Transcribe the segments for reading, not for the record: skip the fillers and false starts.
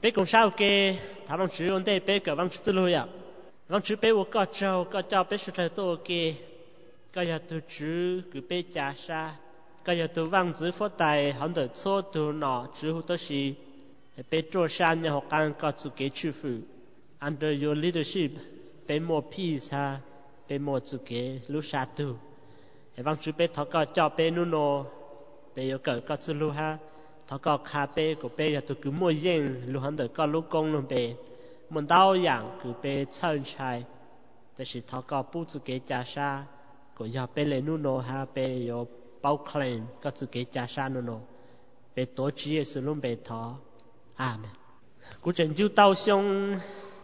bé cũng sao kê thằng ông chữ ông đây bé cả văng chữ lôi à văng chữ bé của có cho bé sự thay tôi kê có giờ tôi chữ cứ bé trả sa có giờ tôi văng chữ phó tài hắn được số tôi nọ chữ hữu tôi xí bé trôi san nhà học ăn có chữ kế chữ phụ under your leadership bé more peace ha bé more chữ kế lúc sa tu văng chữ bé thọ có cho bé nu nô bé yêu cầu có chữ lu ha thọ có cà phê của bé giờ tôi cứ mua yên lu hắn được có lúc công luôn bé muốn đau dạng cứ bé chân tráiแต่是thọ có bút chữ kế trả sa của giờ bé lên nu nô ha bé yêu bao claim có chữ kế trả sa nu nô bé tổ chức sự luôn bé thọ amen cú chân chú tao xong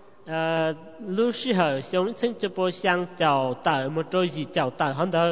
lúc时候想趁这波想找到么做gì找到很多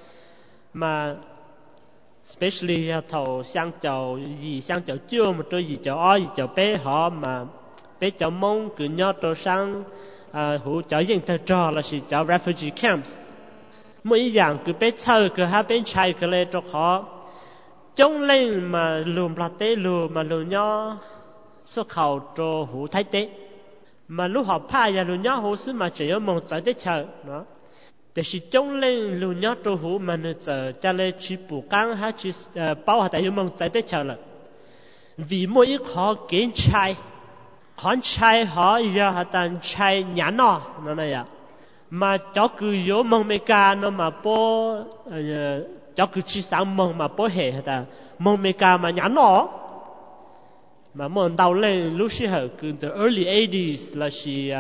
mà especially thầu sang chào gì sang chào chưa một đôi gì chào ai gì chào bé họ mà bé chào mông cứ nhớ trò sang hữu chào dân thờ trò là sự chào refugee camps mỗi dạng cứ bé chơi cứ hai bên chạy cứ lên cho họ chống lên mà lùm là tế lùm mà lùm nhớ xuất khẩu cho hữu thái tế mà lúc họ phá ra lùm nhớ hữu xứ mà chỉ có mong chạy tới chờ đóแต่是中人路鸟做好嘛呢就家里去补缸还去包下但有梦在得瞧了vì mỗi一khó kiến trai khoản trai họ giờ họ đang trai nhã nó này à mà cháu cứ yếu mong mấy ca nó mà bố cháu cứ chỉ sáng mong mà bố hệ ta mong mấy ca mà nhã nó mà mong đầu lên lúc xưa cứ the early 80s là chỉ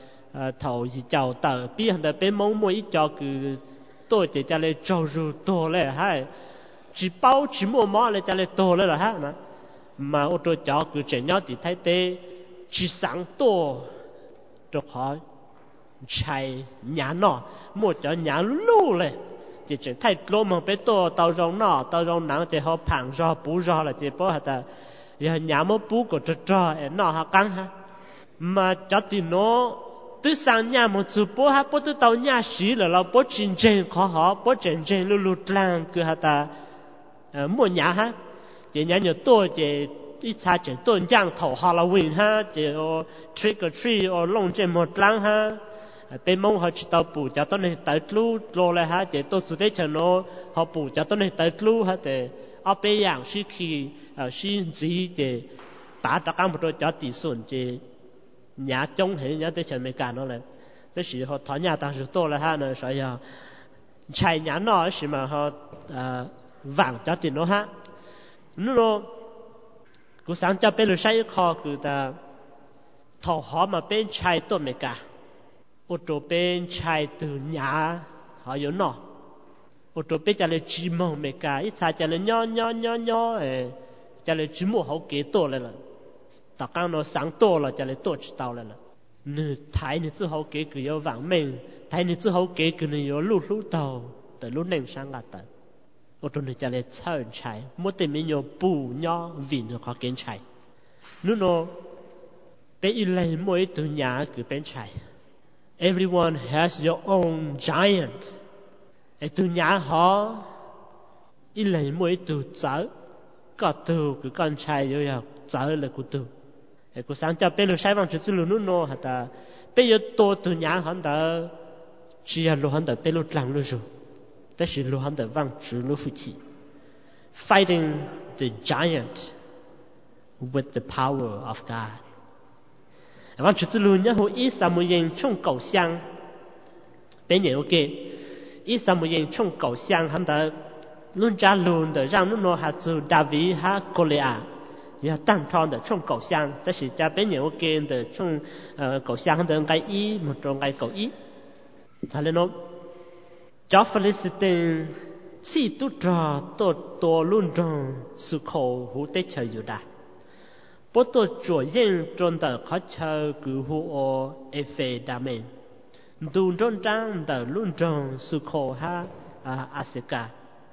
thầu gì chào tờ bi hàng bên mong mỗi cho cứ tôi để cho lên trâu ru to lên hay chỉ bao chỉ mua mỏ lên cho lên to lên là ha mà ô tô cho cứ chạy nhau thì thấy thế chỉ sáng to cho họ chạy nhà nọ mua cho nhà lú lên chỉ chạy thay lô mà bé to tàu rong nọ tàu rong nắng thì họ phẳng ra bù ra là chỉ bỏ hạt giờ nhà mua bù của cho nọ họ căng ha mà cho thì nó tôi sang nhà một chút bố ha bố tôi tàu nhà xí làเราbố chân chân khó họ bố chân chân lú lú lang cứ hả ta mua nhà ha chỉ nhà nhiều tôi chỉ ít xa chỉ tôi giang thầu Halloween ha chỉ trick or treat or lông trên một lang ha bên mông họ chỉ tàu bù cho tôi này tới lú lô lại ha chỉ tôi suy cho nó họ bù cho tôi này tới lú ha để ở bên dạng xí khi xí gì chỉ把这干不着叫底损只nhà trong hệ nhà tới chân mấy cả nó lại tới khi họ thọ nhà tăng sự to là ha nó sợ giờ chạy nhà nó là mà họ vàng cho tiền nó ha nó cứ sáng cho bên lối say kho cứ ta thọ họ mà bên chạy to mấy cả ô tô bên chạy từ nhà họ yếu nọ ô tô bên chạy lên chỉ mong mấy cả ít xa chạy lên nhỏ chạy lên chỉ mua hậu kế to lên tất cả nó sáng to là cho lấy to chỉ tao lên là nữ thái nữ之后给个有完美thái nữ之后给个呢有路到的路能上个的我说你就来炒菜没得没有补鸟 vì nó có kiến菜nữ nó bé ít lấy mỗi từ nhà cứ bên菜 everyone has your own giant từ nhà họ ít lấy mỗi từ chở có từ cứ con菜又要chở là của từ cô sáng cho bé lừa sai vang chữ lừa nút nô hả ta bé yêu to từ nhà hắn ta chỉ là lừa hắn ta bé lừa lăng lừa rồi,แต่是lừa hắn ta vang chữ lừa phụ chỉ fighting the giant with the power of God vang chữ lừa nhá hồi ít sao mới yên trong cầu xiang bé nhớ ok ít sao mới yên trong cầu xiang hắn ta luôn trả luôn de rằng nút nô hả chữ David hả Goliath ya tăng thon de trong cầu xiangแต่是家边有个的从cầu xiang的该一một trong cái cầu一他嘞喏叫菲利斯汀si tu trò to luôn trong sự khổ hữu tế chờอยู่đã bố tôi chúa yên trong đời khó chờ cứu hộ ở phê đam mê đủ trong trang đời luôn trong sự khổ ha Asika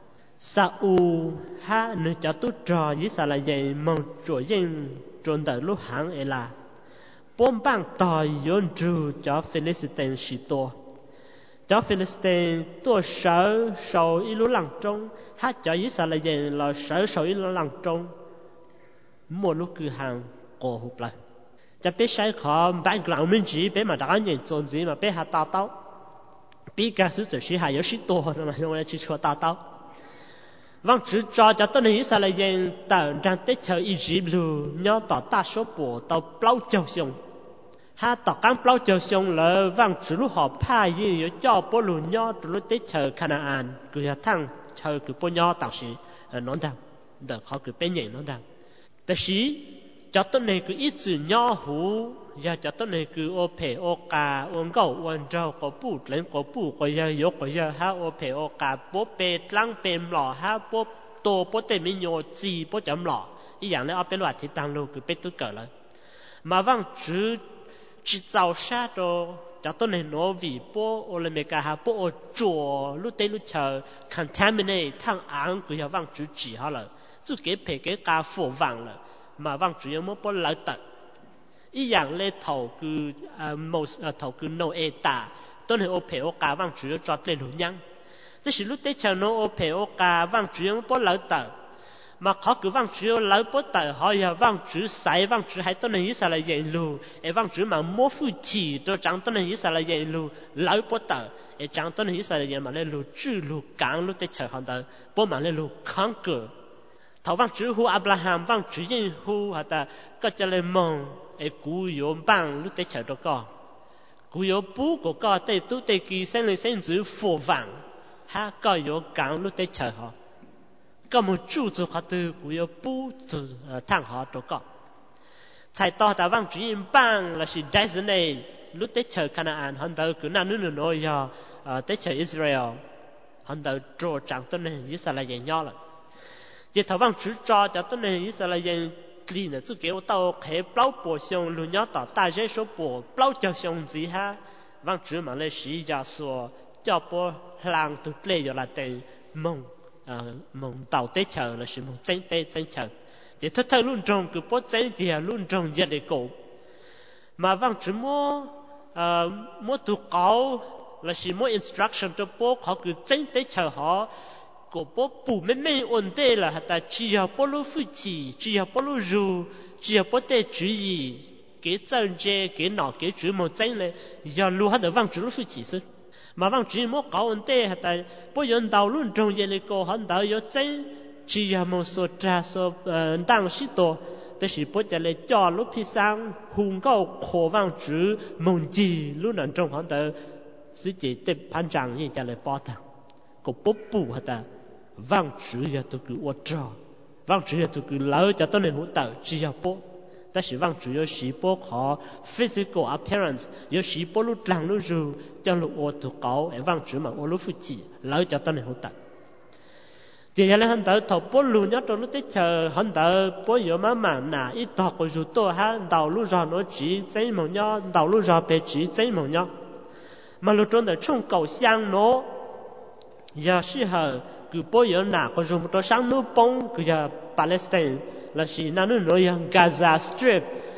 Saul ha nơi cho tu trò với sao là vậy mong chúa yên trong đời lúc hàng ấy là bốn bang tỏi yon tru cho Philistine sĩ to cho Philistine to sợ sầu ít lú lăng trong hát cho với sao là vậy là sợ sầu ít lú lăng trong một lúc cứ hàng cổ hụt lại จะไปใช้ขอ background มันจีไปมาดังอย่างโจนจีมาไปหาตาเต้าปีกาสุดจะชี้หายสิตัวนะมาลงเลยชี้ชัวตาเต้าวังจืดจอจะต้นนี้สลายยังแต่ดังเตเชออีจีบลูย่อต่อตาโชปัวต่อเปล่าเจ้าชงถ้าต่อการเปล่าเจ้าชงเลยวังจืดลูกหอบผ้ายี่อยู่จ่อปลูย่อตัวเตเชอขนาดกูจะทั้งเชอคือปย่อต่างสิน้องดังเดี๋ยวเขาคือเป็นอย่างน้องดังแต่สิจะต้นนี้คืออีจืดย่อหูอย่าจะต้นนี้คือโอเพโอกาโอนเก้าโอนเจ้าก็ปูดเล่นก็ปูก็ยายกก็ยาฮะโอเพโอกาปุ๊บเปตั้งเป็นหล่อฮะปุ๊บโตปุ๊บเต็มโยจีปุ๊บจำหล่ออีอย่างนี้เอาเป็นว่าที่ตั้งโลคือเป็นตัวเกิดเลยมาว่างจืดจีเจ้าชาโตจะต้นนี้โนวีปุ๊บโอเลเมกาฮะปุ๊บโอจัวลุเตลุเชอ contaminate ทั้งอ่างก็อย่าว่างจืดจีฮะเลยจุดเก็บเพเก็บกาฝูว่างเลยมาว่างจืดยังไม่ปุ๊บเลยตัดอีอย่างเลยเท่าคือเท่าคือโนเอตาต้นเหตุโอเพโอกาว่างจืดจอดเลยหลุนยัง这是路得瞧 no 陪我家望主人不老的，嘛考个望主老不的，好呀望主晒望主还都能一下来沿路，哎望主嘛莫夫妻都长都能一下来沿路，老不的，哎长都能一下来沿嘛来路主路港路得瞧好的，不嘛来路康个，头望主户阿布拉罕望主人户好的，个จะเลยมองไอ้กูโยมบ้าง路得瞧到个，กูโยปู个个得都得给生来生主佛望。他ก็有讲路得chờ họก็một chủ做họ từ cũng有不做thằng họ đó có才到达望主人帮là是 designate 路得chờ Canaan hắn đâu cứ nào nữa nói ya得chờ Israel hắn đâu cho chẳng tôi này Israel dân nhau rồi chỉ thầu望chủ cho tôi này Israel dân liền là chú kiểu tao khé bao bộ xong luôn nhớ tao đại giới số bộ bao cho xong gì ha望主mà lấy sĩ gia số cho bộ làng tụt lệ rồi là từ mong tàu tết chờ là sự mong tranh chờ thì thất thơ luôn trồng cứ bớt tranh thì luôn trồng giờ để cổ mà vang chỉ mua tụ cáo là sự mua instruction cho bố họ cứ tranh tết chờ họ của bố bù mấy ổn định là ta chỉ có bố lúc phụ chỉ có bố lúc ru chỉ có bố tết chú ý cái chân chế cái nọ cái chú mong tranh này giờ luôn hết được vang chỉ lúc phụ chỉ sức mà vang chỉ một câu vấn đề là tại bố yon đầu luôn trong giờ này cô hắn đầu có chân chỉ là một số tra số đang sĩ tổแต่是不จะเลยจ่อลูกพี่สร้างหุงก็ขอวางจื้อมงจีลูกนั้นจงหันเตอสิจิเต็มพันจังยิ่งจะเลยปอตังก็ปุ๊บปุ๊บแต่วางจื้ออย่าตัวคืออดจ่อวางจื้ออย่าตัวคือแล้วจะต้องในหัวเตอจีอย่าปุ๊บ但是望主有时波可 physical appearance 有时波路浪路路将路我都高而望主嘛我路附近老就当然好大接下来很多头波路nhớ trong lúc tết chờ很多波有妈妈拿一道个路多哈道路上nó chỉ真梦nhớ道路上别只真梦nhớ mà路中的冲狗香nó也适合cứ波有拿个路多上路崩个呀 Palestine là chỉ nào nữa nói Gaza Strip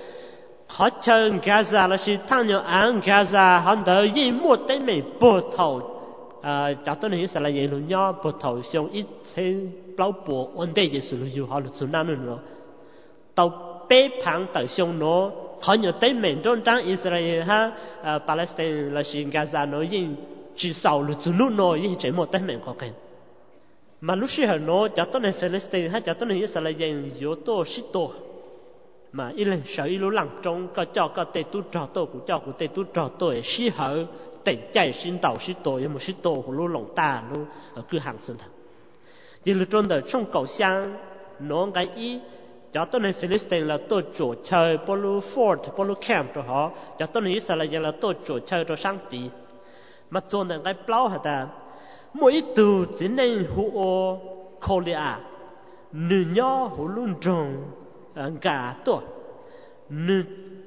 họ chơi Gaza là chỉ thằng nhỏ ăn Gaza hắn đợi gì một tới mấy bộ thầu cho tôi nói là gì luôn nhá bộ thầu xong ít thêm bao bộ ổn định gì sự lưu họ được nào nữa tàu bé phẳng tới xong nó họ nhỏ tới mấy trong trang Israel ha Palestine là chỉ Gaza nói gì chỉ sau được nó gì chỉ một tới mấy có cái mà lúc xưa nó cho tôi này Palestine hay cho tôi này Israel dân yếu tố sĩ tố mà ít lần sợ ít lúc lặng trong có cho có tệ tu trò tôi cũng cho cũng tệ tu trò tôi sĩ hở tệ chạy sinh tàu sĩ tố nhưng mà sĩ tố của lúc lỏng ta lúc ở cửa hàng sinh thật thì lúc trong cầu sang nó cái ý cho tôi này Palestine là tôi chủ chơi polu fort polu camp cho họ cho tôi này Israel dân là tôi chủ chơi cho sáng tí mà cho nên cái plau hả ta mỗi từ chỉ nên hùa Korea nữ nhỏ hùa luôn trong gà tổ nữ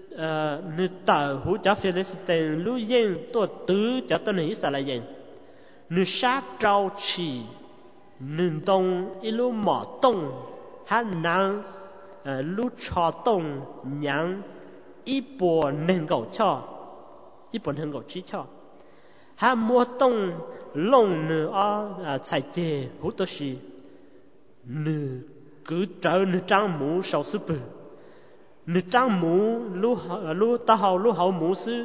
tờ hùa cho Palestine lưu yên tổ tứ cho tôi nghĩ sao là yên nữ sát trao chỉ nữ đông ilu mỏ đông hắn năng lưu cho đông nhang ít bộ nên gầu cho ít bộ nên gầu chỉ cho hắn mua đông lông nữ chạy chè hút đó xí nữ cứ trở nữ trang mũ sầu sư bự nữ trang mũ lu ta hậu mũ sư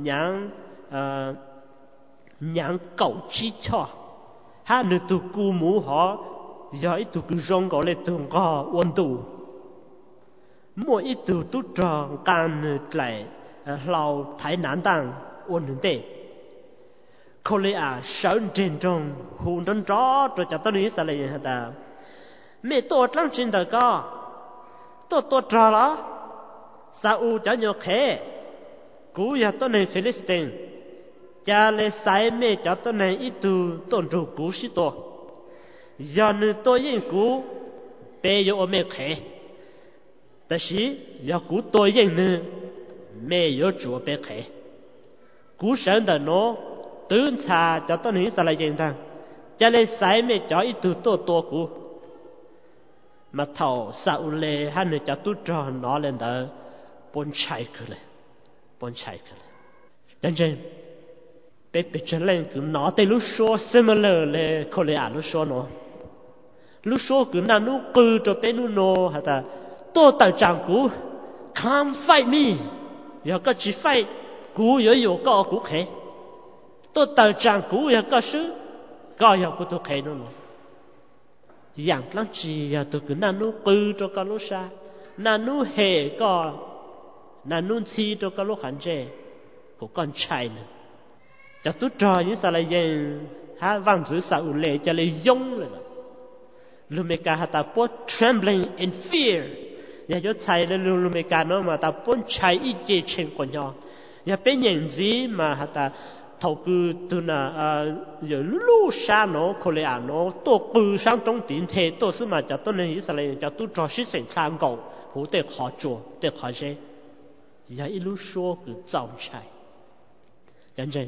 nhang cậu chi cho ha nữ tu cu mũ họ giờ ít tu cứ rong gọi là tu có ôn tu mỗi ít tu tu tròn can lại lao thái nạn tăng ôn hưởng tệ cô lê sơn trên trong hùng trong gió rồi cho tôi nghĩ sao lại hả ta mẹ tôi trong trên đời có tôi trò đó sao u cho nhiều khé cú ya tôi này Philistine cha lê sai mẹ cho tôi này ít tu tôn trụ cú sĩ tôi giờ nữa tôi yên cú bé yo mẹ khé但是要古多人呢，没有做白开，古生的喏，端茶叫到你啥来认的，家里晒没叫一度多古，嘛头啥乌嘞，还能叫都着拿来的，搬柴去了，真正，别这人个拿得路说什么了嘞，可能路说喏，路说个那路过着别路喏，还的。tôi tự trạng cũ come fight me giờ có chỉ fight cũ yếu có cũ khé tôi tự trạng cũ giờ có sự có giờ của tôi khé nữa dạng lắm chỉ giờ tôi cứ nanu cứ cho cái lúc xa nanu hề có nanu chi cho cái lúc hạn chế của con trai nữa giờ tôi trò như sao lại vậy ha vang chữ sao lệ cho lại giống rồi lúc mấy cái ta bớt trembling in fear nhà cho chạy lên luôn mấy cái nó mà ta muốn chạy ít chế trên con nhau nhà bên nhận gì mà ta thầu cứ từ na giờ lu sa nó có lẽ nó tổ bự sang trong tiền thế tổ sư mà cho tôi nên Israel cho tôi cho sự sinh tham cầu hữu để khó做để khó chế nhà ít lu số cứ造chạy chân chân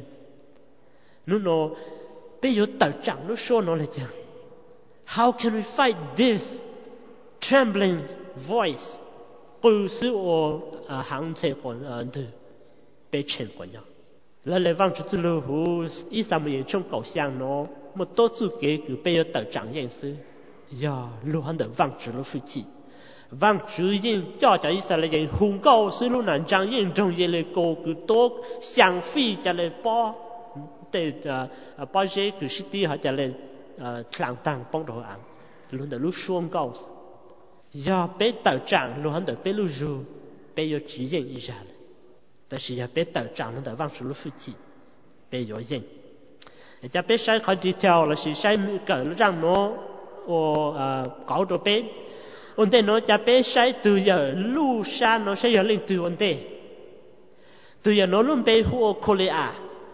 nó bây giờ tự trạng lu số nó là chẳng how can we fight this trembling voice cư xử ở hàng chế còn từ bị chèn còn nhau là lấy vang chút lưu hú ý sao mà trong cầu sang nó một tổ chức kế cứ bây giờ tự trạng nhận sự giờ lưu hành được vang chút lưu phi chỉ vang chút yên cho ý sao là yên hùng cao sự lưu nạn trang yên trong yên lấy cô cứ tốt相phi cho lấy bỏ để bỏ chế cứ sĩ đi họ cho lấy thằng tăng bóng đồ ăn luôn được lúc xuống cao giờ bé tự trạng luôn hắn được bé lưu du bé có chỉ nhận ý ra但是呀bé tự trạng nó đã vang số lúc phi chỉ bé có nhận cho bé sai khỏi đi theo là sự sai cỡ rằng nó có đồ bé ổn định nó cho bé sai từ giờ lưu sa nó sẽ giờ lên từ ổn định từ giờ nó luôn bé hùa Korea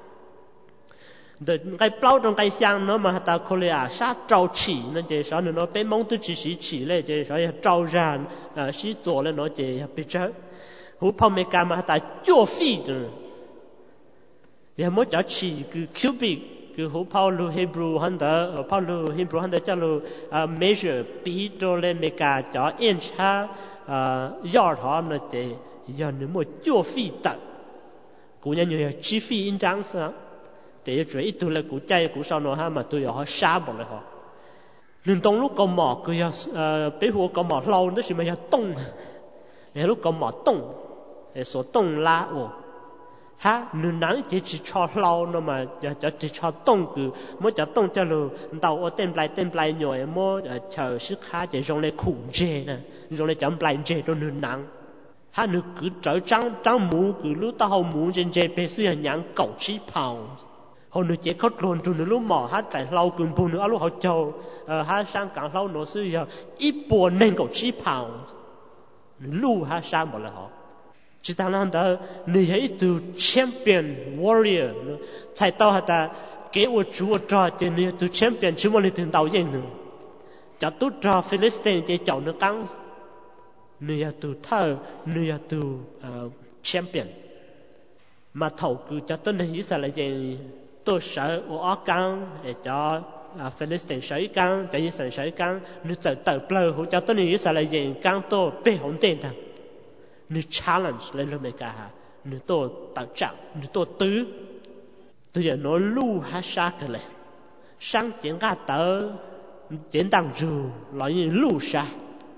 được cái bao trong cái sang nó mà ta Korea sát trâu chỉ nên chỉ sao nó bé mong tôi chỉ lên chỉ sao trâu ra sĩ做了nó chỉ bị chết hú phong mấy cái mà ta chua phi rồi ya mỗi chỗ chỉ cứ cubic cứ hú phong lu Hebrew hắn đó phong lu Hebrew hắn đó cho lu measure bí đồ lên mấy cái chỗ inch ha yard họ nó chỉ giờ nó mỗi chua phi tận cũng như nhiều chi phi in trắng sao để cho ít tuổi là cụ trai cụ sau nó ha mà tôi họ xa bỏ lại họ nên trong lúc còn mỏ cứ bé hồ còn mỏ lâu đó chỉ mà giờ tung để lúc còn mỏ tung để số tung lá ồ ha nên nắng chỉ cho lâu nó mà giờ chỉ cho tung cứ mỗi giờ tung cho lu đầu ở tên play nhồi mỗi chờ sức khá để dùng để khủng chế nè dùng để chấm play chế cho nên nắng ha nó cứ trở trắng mũ cứ lúc tao mũ trên chế bé xưa nhang cẩu chí pound hồi nữa chỉ khóc luôn rồi nữa lúc mỏ hát tại lâu cùng buồn nữa lúc họ châu hát sang càng lâu nữa xưa giờ ít buồn nên cậu chỉ pound lúc hát sang một là họ chỉ thằng nào đó người ấy từ champion warrior chạy tao hả ta kế ở chúa trò thì người từ champion chứ mà người từ đầu yên nữa cho tôi trò Philistine thì chọn nó căng người từ thơ người từ champion mà thầu cứ cho tôi này ý sao là gì tôi sợ ở căng để cho Philistine sợ căng cho Israel sợ căng nếu tự plơ hỗ cho tôi này Israel là gì căng tôi bị hỗn tên thằng nếu challenge lên luôn mấy cả nếu tôi tự trọng nếu tôi tứ tôi giờ nói lu ha sa cái này sang chuyện cả tớ chuyện đằng dù là như lu sa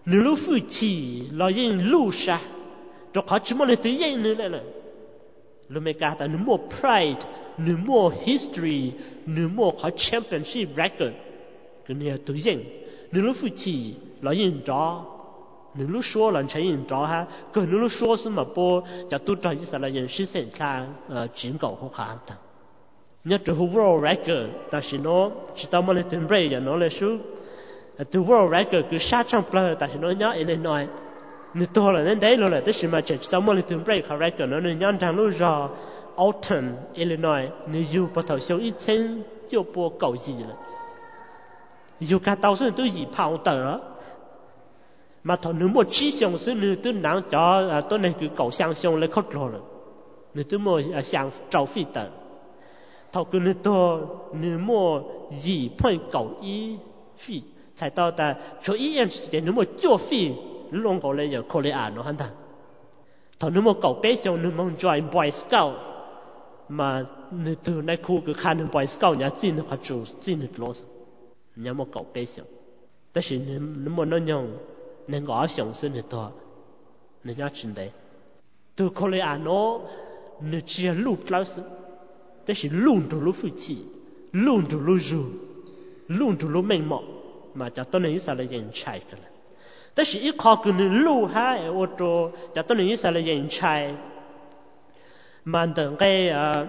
nữ lúc phu chỉ lo yên lưu sa cho họ chỉ muốn là tự nhiên nữa là lúc mấy cái ta nữ mua pride nữ mua history nữ mua họ championship record cái này tự nhiên nữ lúc phu chỉ lo yên rõ nữ lúc số là chạy yên rõ ha cái nữ lúc số là mà bố cho tôi cho như sao là yên实hiện ra chiến cầu của họ ta nhớ từ world record ta chỉ nó chỉ tao muốn là từng bray giờ nó là số từ world record cứ sát trong player ta chỉ nó nhớ Illinois nếu tôi là nên đấy rồi là tất nhiên mà chỉ tao muốn là từng bray record nó nên nhớ rằng lúc giờ Alton Illinois nếu yêu bắt đầu sống ít千就播狗gì了yêu cả tao số tôi gì phao tờ đó mà thằng nếu một chi xong số nếu tôi nắng cho tôi này cứ狗相送来khóc rồi nếu tôi mua想找费的thầu cứ nếu mua gì phải狗ý phi才到的所以样时间nếu mua做费弄过来就可以按了，看他。thầu nếu mua狗bé xong nếu mua join Boy Scout mà nếu từ nay khu cứ khăn Boy Scout nhà chín nó chủ chín được lỗ nhà mua狗bé xong,但是nếu mua nó nhong nên gõ xong xin được to nên nhớ chuyện đấy từ可以按nó nếu chỉ lút lao sự 但是弄着路夫妻，弄着路肉，弄着路面貌，嘛就当然意思来人才的了。但是一靠个你路哈，我做就当然意思来人才，嘛等个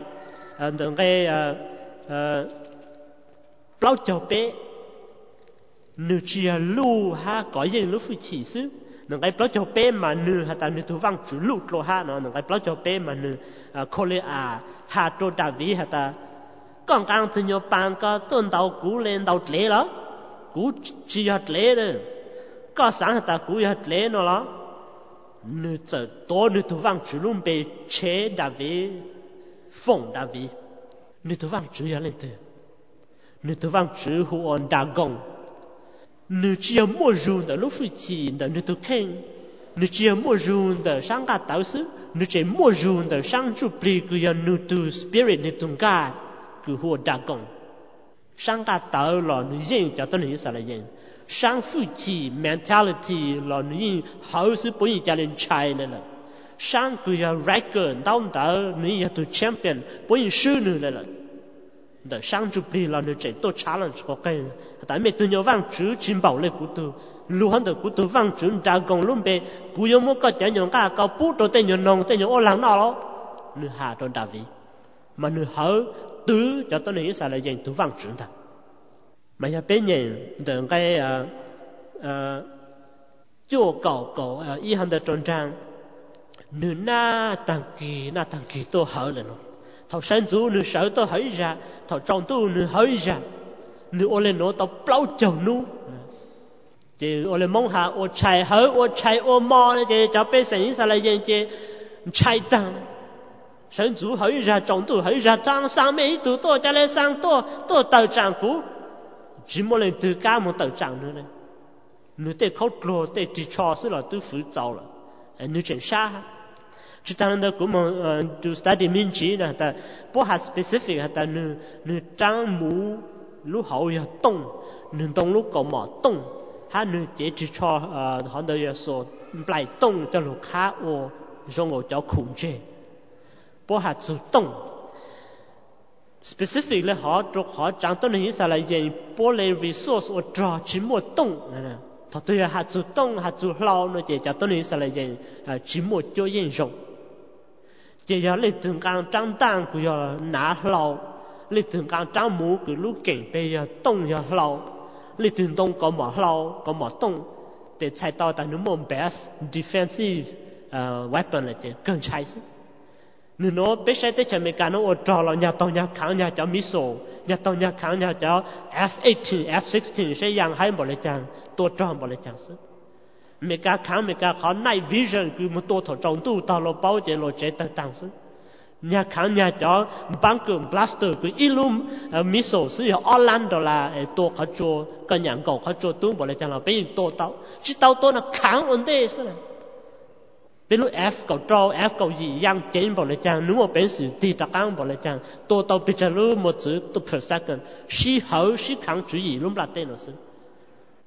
包脚背，你只要路哈改人路夫妻是。能个包脚背嘛你哈，但你都忘记路路哈，能个包脚背嘛你可以hạ trô đà vĩ hả ta con càng từ nhiều bàn có tôn đầu cú lên đầu lễ đó cú chỉ hạt lễ rồi có sáng hả ta cú hạt lễ nó đó nữ giờ tối nữ tu vang chữ luôn bị chế đà vĩ phong đà vĩ nữ tu vang chữ lên từ nữ tu vang chữ hu on đà gong nữ chỉ mua rùn的lúc phi chỉ的nữ tu khen nữ chỉ mua rùn的sang cả tạo sư nữ chỉ mua rùn de sang chu pli cứ ya nữ tu spirit nữ tung ca cứ hồ đa công sang cả tạo là nữ yên cho tôi nữ sao là yên sang phu chi mentality là nữ yên hậu sự bổn gia đình trai lên sang cứ ya record đau đau nữ ya tu champion bổn sư nữ lên de sang chu pli là nữ chỉ tôi challenge có cái tại mấy tu nhiều vang chữ chính bảo lệ của tu lu hắn được của tu vang chữ đa công luôn be cú yêu một cái chuyện nhung cả cao bút đồ tên nhung nong tên nhung ô lăng nào đó nữ hạ trong đà vị mà nữ hở tứ cho tôi nghĩ sao là dành tu vang chữ ta mà nhà bé nhìn được cái chỗ cầu y hắn được trong trang nữ na tăng kỳ tôi hở lên nó thầu sáng chú nữ sợ tôi hở ra thầu trong tu nữ hở ra nữ ô lên nó tao bao chồng nu chỉ ô lên mong hạ ô chạy hở ô chạy ô mò này chỉ cho bé sinh sao lại vậy chỉ chạy tăng sáng chú hở ra trong tu hở ra trang sang mấy tu tôi cho lên sang tôi tàu trang cũ chỉ một lần từ cá một tàu trang nữa này nữ tê khóc lô tê chỉ cho sự là tôi phụ trách là nữ chuyện xa chỉ ta nói cũng mà tu study minh chỉ là ta bố hạt specific là ta nữ trang mũ lúc hậu ya tông nữ tông lúc cầu mỏ tông ha nữ chỉ cho họ đời số lại tông cho lúc khá ô trong ngồi cho khủng chế bố hạt chủ tông specific là họ trang tông này sao lại vậy bố lấy resource ô trò chỉ một tông nè thọ tôi hạt chủ tông hạt chủ lao nó chỉ cho tông này sao lại vậy chỉ một chỗ yên rộng chỉ là lên từng càng trang tăng của giờ nã lao lên từng càng trang mũ của lúc cảnh bây giờ tông giờ lao lên từng tông có mỏ lao có mỏ tông để chạy tàu tại nước mồm best defensive weapon là chỉ cần chạy chứ nếu nó biết sai tới chuyện mình cả nó ở trò là nhà tàu nhà kháng nhà cho missile nhà tàu nhà kháng nhà cho F-18 F-16 sẽ yang hai bộ lệ trangตัวจอมบริจาคซึ่งมีการค้างมีการขอในวิชั่นคือมันตัวถอดจงตู้ตาเราเป้าเจโรเจต่างๆซึ่งnhàค้างnhà cho băng cường blasterคืออีลุมมิสโซซึ่งออร์แลนโดล่ะตัวเขาโจกันอย่างเก่าเขาโจตู้บริจาคเราเป็นตัวเต่าที่เต่าตัวนั้นค้างอันเดียวซึ่งเป็นลูก F เก่าจอ F เก่ายี่ยังเจนบริจาคนึกว่าเป็นสื่อตีตะก้างบริจาคตัวเต่าเป็นจะรู้หมดสื่อตัว per second ชี้เหาชี้ค้างจุยลุ่มละเต้นซึ่ง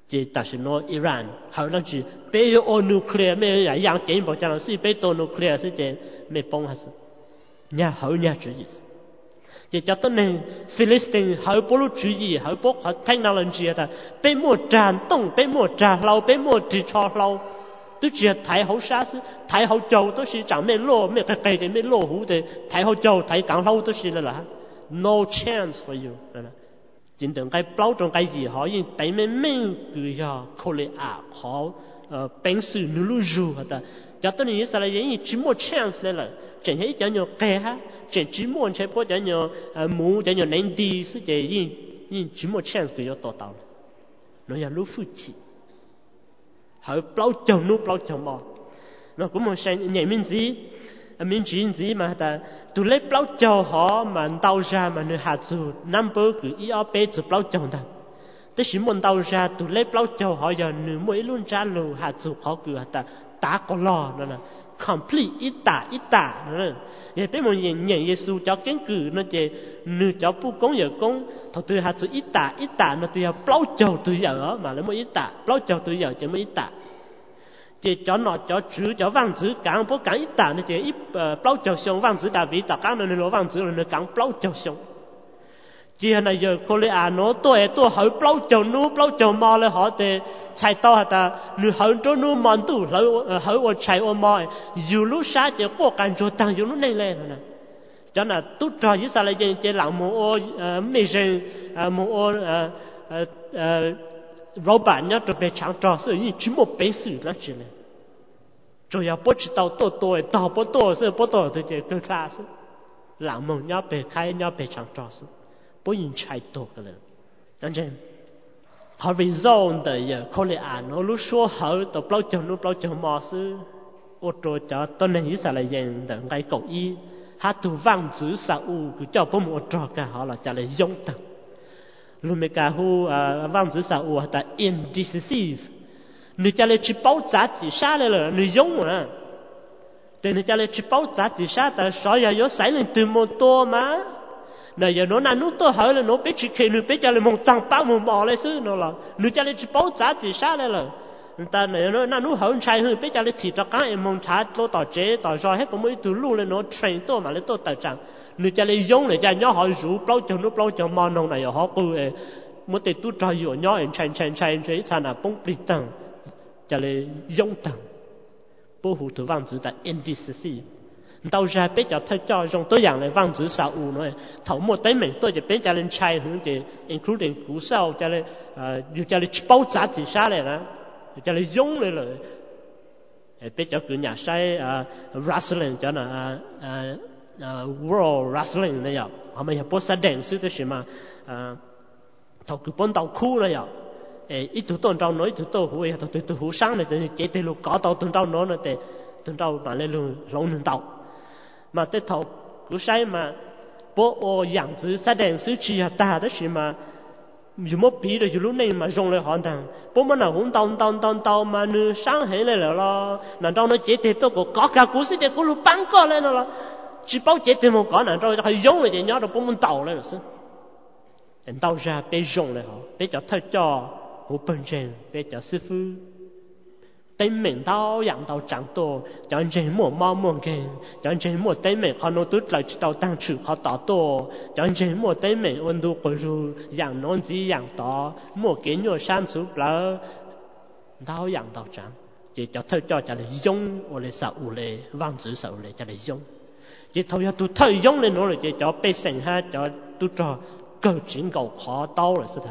chỉ ta sẽ nói Iran họ đang chỉ bây giờ ô nuclear mấy cái dạng chuyện bảo chẳng là sự bây giờ nuclear sẽ chỉ mấy bông hạt nhà họ nhà chủ gì chỉ cho tới này Philistine họ bố lúc chủ gì họ bố họ technology ta bây mua tràn tông bây mua trà lâu bây mua chỉ cho lâu tôi chỉ thấy họ xa xứ thấy họ giàu tôi chỉ chẳng mấy lô mấy cái thì mấy lô hú thì thấy họ giàu thấy càng lâu tôi chỉ là no chance for you chính tưởng cái bao trong cái gì họ nhưng tại mình cứ giờ có lẽ họ bệnh sự nụ lu du hả cho tới này sao lại vậy chỉ một chance là chẳng thấy cho nhau kẻ ha chỉ muốn chơi có cho nhau muốn cho nhau nên đi sự gì nhưng chỉ một chance cứ cho tao nó là lúc phụ chỉ họ bao chồng lúc bao chồng mà nó cũng một sáng nhảy mình chỉ mà ta tụi lấy bao chồng họ mà đào ra mà người hạt dù number cứ ý ở bên chụp bao chồng ta tới khi muốn đào ra tụi lấy bao chồng họ giờ nửa mỗi luôn trả lù hạt dù họ cứ ta ta có lo nó là complete ít ta nữa vậy bây giờ nhận Giêsu cho kiến cử nó chỉ nửa cho phụ công giờ công thầu từ hạt dù ít ta nó từ bao chồng từ giờ mà lấy mỗi ít ta bao chồng từ giờ chỉ mỗi ít ta chỉ cho nó cho chữ cho văn chữ càng bố càng ít ta nó chỉ ít bao chồng xong văn chữ David ta càng nó văn chữ nó càng bao chồng xong chỉ là giờ cô lấy nó tôi hỏi bao chồng mà là họ thì chạy to ta nửa hỏi cho nó mòn tu hỏi ở chạy ở mỏi dù lúc sáng chỉ có càng cho tăng dù lúc này lên nè cho nên tôi cho như sao lại chỉ làm một mấy dân một robot nhá tôi bị chẳng cho sự như chỉ một bé sự là chỉ này rồi要不知道多到不多是不多的这个 class làm một nhá bị khai nhá bị chẳng cho sự不应chạy多个人但是họ result的也可能nó lúc số họ tập bao chồng mà sư ô tô cho tôi này như sao lại dành để cái cầu y hát tu vang chữ sa u cứ cho bố một trò cả họ là trả lời giống tầng luôn mấy cái hu vang chữ sa u là indecisive người trả lời chỉ bao giá chỉ xaเลยngười giống mà để người trả lời chỉ bao giá chỉ xa tại sao giờ có xảy lên từ một tô mà này giờ nó nãy tôi hỏi là nó biết chỉ khi nó biết cho là một tăng bao một mỏ lấy xứ nó là nó cho là chỉ bao giá chỉ xa đây là ta này nó nãy nó hỏi trai hơn biết cho là thịt cho cá em mong trả tôi tỏi chế tỏi roi hết có mấy từ lu lên nó train tôi mà lấy tôi tài trạng nó cho là giống này cho nhỏ hỏi rủ bao chồng mò nông này họ cứ một tỷ tôi cho nhiều nhỏ em train chế sao là bông bị tăng cho là giống tăng bố hủ thủ vang chữ tại indecisive đào ra biết cho thay cho dùngตัวอย่าง来望子少物呢头末对面对就变家人拆很的 including 古少家嘞又家嘞包杂子啥嘞啦家嘞用嘞了biết cho cứ nhà sai wrestling cho là world wrestling này ạ họ mới có sát đèn sư thế mà thầu cứ bốn tàu khu này ạ ít tụ tôn trong nói tụ tô hùi tụ hùi sáng này thì chỉ từ lúc có tàu tôn trong nó thì tôn trong mà lên luôn lông tàu mà tới thầu cứ sai mà bố ô养殖杀点水去啊大的是嘛有么比的有路内嘛用来好当bố mà nào cũng tao mà nữ sáng hết lại lo nào đâu nó chỉ thì tôi có cả cú sĩ để cú lúc bán co lên rồi chỉ bao chỉ thì một có nào đâu hay dùng lại thì nhớ được bố mình tàu lên rồi anh tàu ra để dùng lại họ để cho thay cho hữu bình trên để cho sư phụ tên mình tao养到长多cho anh trên mua mau mua cái cho anh trên mua tên mình họ nói tốt lại tao tăng trưởng họ tạo to cho anh trên mua tên mình ôn độ của rồi养non gì养to mua cái nhiều sản xuất là tao养到长chỉ cho thay cho là dùng hoặc là sao hoặc là vang chữ sao là cho là dùng chỉ thôi ya tu thay dùng lên nó là chỉ cho bé sinh ha cho tu cho cơ chính cầu khó tao là sao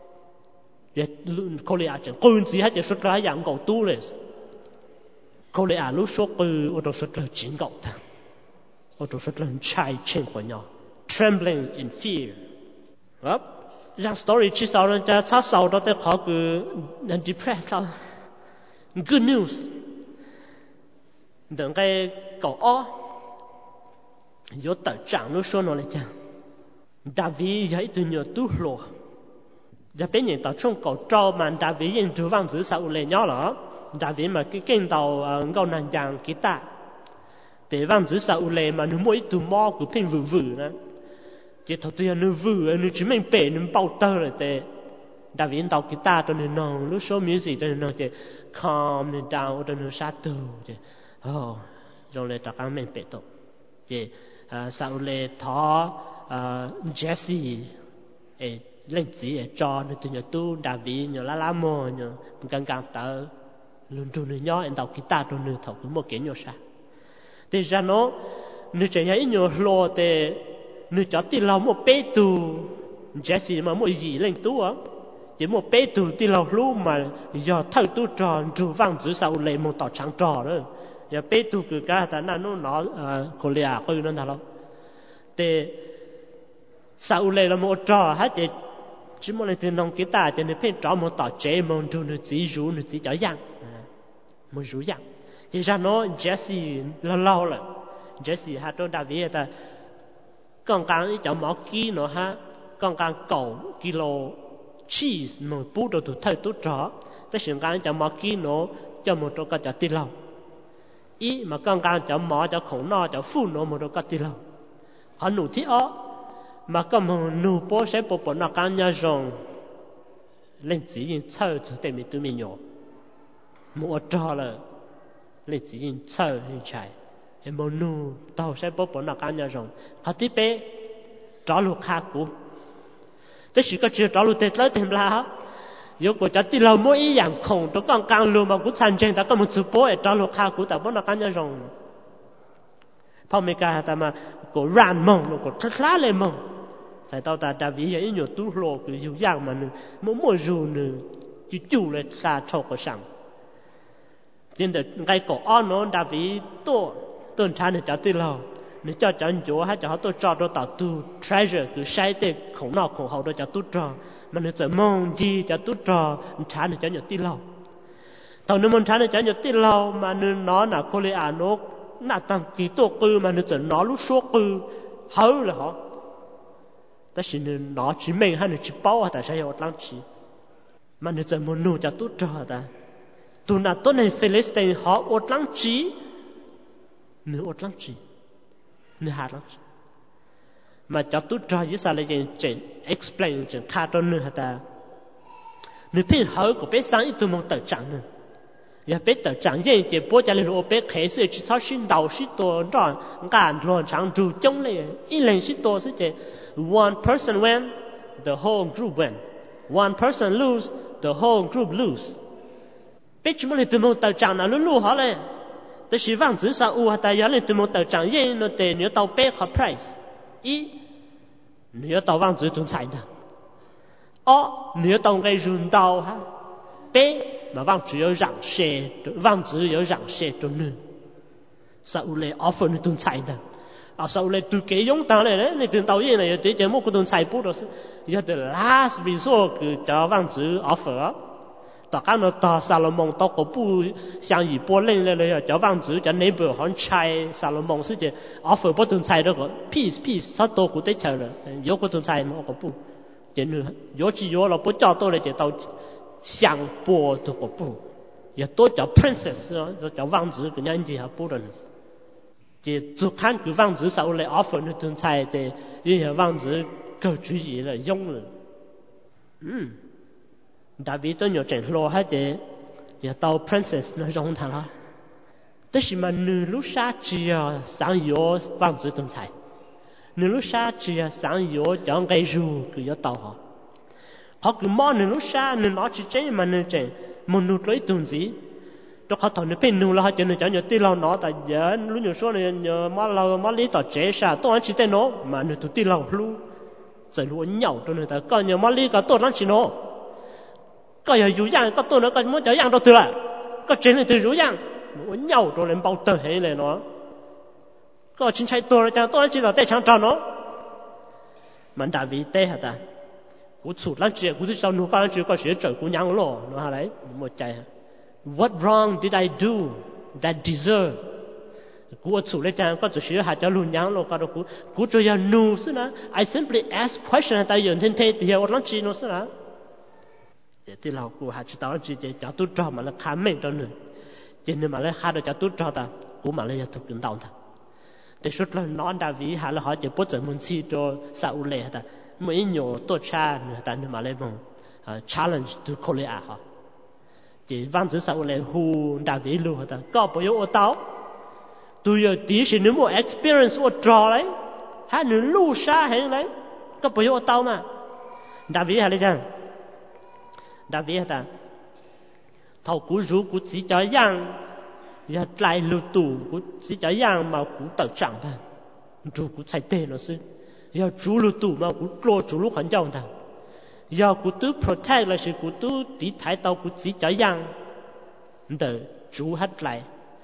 cô lệ à chẳng cô gì hết chỉ xuất ra dạng cầu tuเลยcô lệ à lúc số từ ô tô xuất ra chính cầu ta ô tô xuất ra chạy trên của nhau trembling in fear up rằng story chỉ sau đó cha sát sau đó tới họ cứ depressed sao good news đừng cái cầu ó có tờ trạng lúc số nó lại chẳng David ấy từ nhiều tu lùa giờ bên nhìn tàu trong cầu trâu mà David nhìn chủ vang chữ sao lên nhỏ lắm David mà cái kênh tàu ngâu nàn giang kí ta để vang chữ sao lên mà nó mỗi tụ mò của pin vừ nè chỉ thầu tiền nó vừ nó chỉ mình bể nó bao tơ rồi để David đào guitar cho nên nó lúc show music cho nên nó chỉ calm down cho nên sát tu chứ rồi lại các mình biết được chứ sau lại thọ Jesse lên chỉ cho nên tụi nhỏ tu David nhỏ la mò nhỏ càng càng tới luôn luôn nhỏ anh đào guitar cho nên thọ cũng một cái nhỏ sao thì ra nó nếu chỉ hay nhỏ lo thì nếu cho tí lâu một bé tu Jesse mà một gì lên tu á chỉ một bé tu tí lâu lúc mà giờ thâu tu tròn trụ vang chữ sau lấy một tàu trắng trò đó giờ bé tu cứ cả ta nó Korea coi nó nào thì sau lấy là một trò hết chỉ một lần từ nông cái ta cho nên phải trò một tàu chế một trụ nó chỉ rú nó chỉ cho yang một rú yang thì ra nó Jesse lâu rồi Jesse ha tôi đã biết ta con càng cho mỏ kí nó ha con càng cầu kilo cheese một bút đồ thay tốt rõ tới瞬間就冇見到就冇到個就跌落，依嘛剛剛就冇就窮咯就負咯冇到個跌落，可能啲哦嘛咁努波些波波那間一種，令自己抽就對面對面用，冇咗啦，令自己抽一齊，也冇努到些波波那間一種，佢啲俾找路卡股，但是個只找路跌咗點啦。有個就啲老母一樣窮，都剛剛路嘛，古殘證，但係冇做波，找路卡股，但係冇那間一種，後面嘅係嘛個亂夢，個特拉嚟夢，才到達大衛有一樣都落佢有樣嘛呢，冇做呢，就丟嚟沙臭個上，真係該個安孬大衛多ต้นชาเนี่ยจะตีเราเนี่ยจะจันโจ้ให้จะเขาตัวจอตัวต่อตู้ treasure คือใช้เด็กของนอกของเขาโดยจะตู้จอมันเนี่ยจะมองดีจะตู้จอชาเนี่ยจะอยู่ตีเราตอนนี้มันชาเนี่ยจะอยู่ตีเรามันเนี่ยน้อน่ะโคเรียนกหน้าตั้งกี่ตัวปืนมันเนี่ยจะน้อลูกโซ่ปืนเฮ้ยเหรอแต่สิ่งเนี่ยน้อชิเมงให้เนี่ยชิเป้าแต่ใช้อดลังชีมันเนี่ยจะมันนู่จะตู้จอแต่ตัวน่ะต้นในฟิลิสเตียนเขาอดลังชีเนื้ออดลังจีเนื้อหาลังจีมาจับตุ้ดจอยยิ่งสารเลยเจน explain เจนค่าต้นเนื้อแต่เนื้อเพี้ยนเขาก็เป็นสังอีตัวมองต่อจังเนื้ออย่าเป็นต่อจังยิ่งเจ็บปวดจะเลยรู้เป็นเคสที่เขาชิ้นดาวชิ้นตัวร้อนการร้อนช่างจูจงเลยอีเล่นชิ้นตัวสิเจ one person win the whole group win one person lose the whole group lose เป็นชั่วโมงเลยตัวมองต่อจังน่ะรู้เขาเลยแต่ชีวังจื้อสาวแต่ยังเล่นตัวมันต่อจังยิ่งนั่นแต่เนื้อตัวเป๊ะเขา price อีเนื้อตัววังจื้อตรงไหนนะอ๋อเนื้อตัวไงรุ่นดาวฮะเป๊ะมาวังจื้อ有让些วังจื้อ有让些ตรงนึงสาวเลย offer นี่ตรงไหนนะอ่ะสาวเลยตัวเกยงตาเลยนะในตัวตัวยิ่งเลยเดี๋ยวจะมั่วกูตรงไหนปุ๊บเรา要的 last resort คือจะวังจื้อ offerต่อการเราต่อซาโลมอนต่อก็ผู้像以波令เลยจะวางจื้อจะในเบอร์ของชายซาโลมอน是จะ offer 不同菜那个 peace 他多古得吃了有不同菜嘛个不真的有几有了不叫多了就到相波这个不也多叫 princess 叫王子跟人家还不认识就只看个王子少来 offer 那种菜的因为王子够主意了用了David 都有整罗还得也到 princess 那种他了，但是嘛，女路杀只啊上有王子东菜，女路杀只啊上有讲该入个要到哈，เขาคือมอ女路杀女拿去整嘛女整，มนุษย์เลย东西，都เขาถอนเป็น女了，就女讲有对了拿，但人路有说呢，有嘛老嘛里到这啥，当然去得拿，嘛女都对了路，在路鸟都呢，但个有嘛里个多人去拿。ก็อย่าอยู่ย่างก็ตัวนั้นก็มันจะย่างตัวละก็เจนเลยตัวอยู่ย่างมันเหนียวตัวเลยเบาตัวให้เลยเนาะก็ชิ้นใช้ตัวเลยจังตัวนั้นชิ้นเราได้ช่างจอเนาะมันดาวิได้ฮะตากูสุดแล้วเจ้ากูที่ชาวหนูก็แล้วเจ้าก็เสียใจกูยังหล่อเนาะอะไรหมดใจ What wrong did I do that deserve กูสุดเลยจังก็จะเสียหายจะหลุนยังหล่อก็ดูกูจะยังหนูสินะ I simply ask question แต่ยืนเท่ๆเดียวแล้วจีนสินะที่เรากูหาชิตาจีจะตุ้ดจอมาแล้วข้ามไม่ตอนนึงจีนมาแล้วหาเราจะตุ้ดจอตากูมาแล้วจะถูกกินดาวตาแต่ชุดเรานอนดาวีหาเราหาจะปุ๊บจะมุนซีโจซาอุเลตาไม่หนูตัวชาเนี่ยตาเนี่ยมาแล้วมอง challenge to Korea ha chỉ văn chữ sau này hu đã bị lừa ta có bao nhiêu tao tôi giờ tí xin nếu một experience ở trò đấy hai nữ lưu xa hay đấy có bao nhiêu tao mà đã bị hay chăng đã bị ta thầu cú rú cú chỉ cho yang giờ lại lưu tù cú chỉ cho yang mà cú tự trạng ta rú cú chạy tê nó xí giờ chú lưu tù mà cú lo chú lúc hắn giàu ta giờ cú tu protect là sự cú tu tí thái tàu cú chỉ cho yang đỡ chú hết lại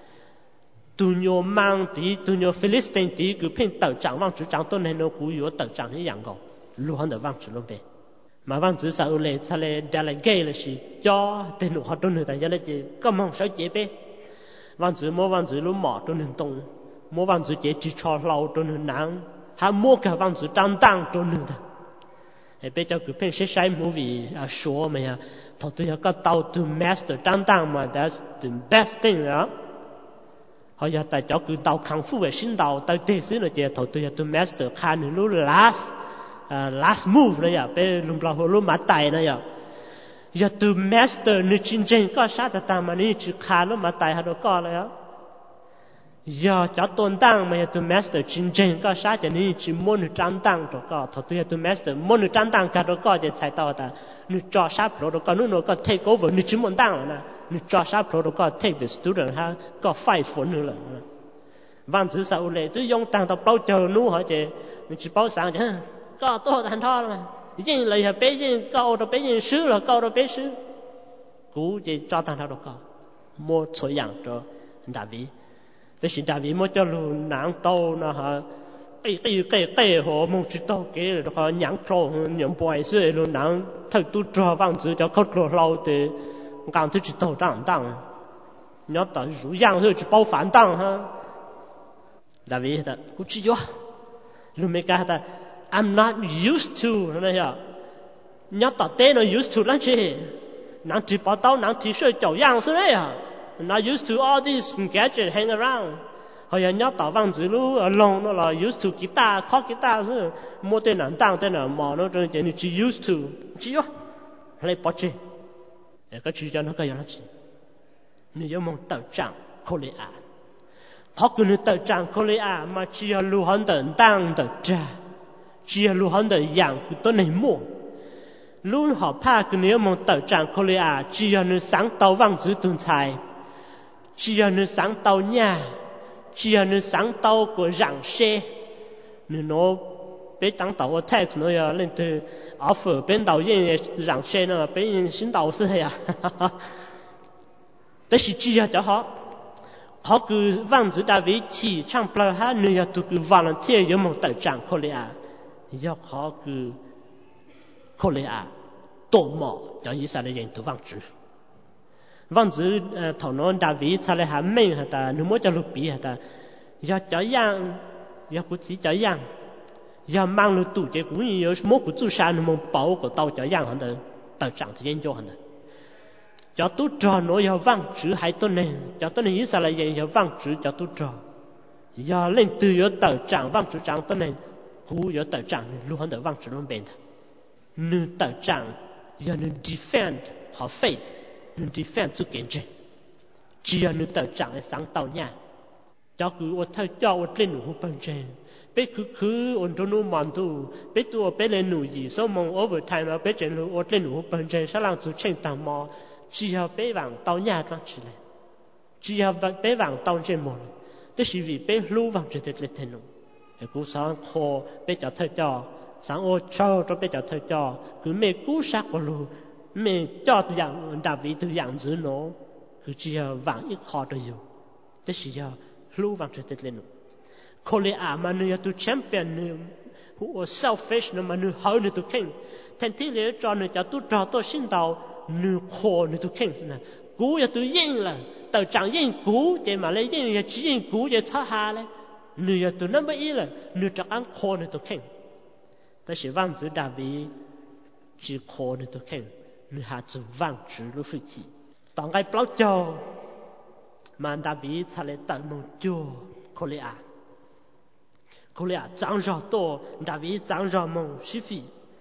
tu nhô mang tí tu nhô Philistine tí cứ phên tự trạng vang chữ trạng tôn này nó cú yếu tự trạng như dạng gò lưu hắn đỡ vang chữ luôn về mà vang chữ sao lệ sao lệ delegate là sự cho tên họ tôn người ta cho nên chỉ có mong sao chế bé vang chữ lúc mỏ tôn người tông mua vang chữ chế chỉ cho lâu tôn người nắng hay mua cả vang chữ trang tăng tôn người ta bây giờ cứ phim sai movie show mà thầu tôi có tàu to master trang tăng mà that's the best thing đó họ giờ tại chỗ cứ tàu khang phu về sinh tàu tàu tê xứ rồi chị thầu tôi to master khan lúc last move rồi giờ bây lùm lao hồ lùm mát tài rồi giờ to master nữ chiến tranh có sát ta mà nữ chỉ khan lúc mát tài hay đâu có rồi giờ cho tôn tăng mà tu master chiến tranh có sát cho nên chỉ muốn được trang tăng rồi có thôi tôi tu master muốn được trang tăng cả rồi có để chạy tàu ta nữ cho sát rồi có nữ có take over nữ chỉ muốn tăng rồi nè nữ cho sát rồi có take the student ha có fight for nữ rồi văn chữ sau này tôi dùng tăng tàu bao chờ nữ hỏi chị nữ chỉ bao sáng chứ có tôi thành thọ mà chứ lời hợp bé chứ câu rồi bé chứ sứ là câu rồi bé sứ cú chỉ cho tăng thọ rồi có mua số dạng cho đại vịแต่สิ่งที่มีมันจะรู้หนังโตนะฮะตีหัวมึงจิตโตเก๋เลยเขาหนังโตหนังบ่อยสิรู้หนังถ้าตู้จ่อฟังจือจะเขาตัวเราแต่การที่จิตโตตั้ง你要等如样就去包反当哈大卫的估计哟路没干的 I'm not used to 那呀你要到底呢 used to 那些能提包刀能提水走样是那呀Not used to all these gadgets hang around. Họ nhớ tao vang chữ lu long nó là used to guitar, khó guitar chứ. Mua tên nào tăng tên nào mò nó trên trên chỉ used to. Chỉ yo. Lấy bỏ chi. Cái chữ cho nó cái gì đó chỉ. Nếu như mong tự trạng Korea. Họ cứ nếu tự trạng Korea mà chỉ là lu hòn tự tăng tự trả. Chỉ là lu hòn tự dạng của tôi này mua. Luôn họ pa cứ nếu mong tự trạng Korea chỉ là nếu sáng tàu vang chữ tuần tài. Chỉ là nơi sáng tàu nhà, chỉ là nơi sáng tàu của rạng xe, nên nó bên tăng tàu tax nó ya lên từ offer bên tàu yên rạng xe nó bên新tàu是呀，但是只要叫họ cứ vang chữ đại vị chỉ trong bao ha nơi ya tụi cứ volunteer有冇tự trạng Korea，要họ cứ Korea tổ mỏ cho ý sao để dành tụi vang chữ vang chữ thầu nó đại vị sao lại hàm mình hả ta nếu muốn cho lục bì hả ta giờ cho yang giờ cũng chỉ cho yang giờ mang lục tủ chế cũng như mỗi cái chủ sản nó muốn bảo của tàu cho yang hả ta tàu trạng thì研究hả ta cho tu trò nó giờ vang chữ hay tôi này cho tôi này ý sao lại vậy giờ vang chữ cho tu trò giờ lên từ giờ tàu trạng vang chữ trạng tôi này cũng giờ tàu trạng luôn hẳn tàu vang chữ luôn bên ta nữ tàu trạng giờ nữ defend họ faith nữ defend sự kiện gì chỉ là nữ tàu trạng để sáng tạo nha cho cứ ở thay cho ở lên nụ bên trên bé cứ ở trong nụ mòn tu bé tu ở bé lên nụ gì sau mong overtime ở bé trên nụ ở lên nụ bên trên sao làm sự tranh tàu mò chỉ là bé vàng tàu nhà đó chỉ là chỉ là bé vàng tàu trên mòn tức là vì bé lưu vàng trên thế lên nụ cú sáng khó bé cho thay cho sáng ô cho bé cho thay cho cứ mẹ cú sát vào luôn mẹ cho dạng đặc biệt từ dạng dữ nó cứ chỉ là vàng ít khó được nhiều tức là lưu vàng trên thế lên nụ Korea mà người tu champion người selfish mà người hậu người tu king thành thế lẽ cho người cho tu trò tu sinh đạo người khổ người tu king thế này cú ya tu yên là tàu chẳng yên cú chỉ mà lấy yên ya chỉ yên cú ya tháo hà đấy người ya tu năm bảy là người chắc ăn khổ người tu king但是王子大卫只khổ người tu king người hạ chỉ vang chữ lúc phải chỉ当个包教mà大卫才来当梦教Korea Korea 长绕多，大卫长绕梦是非，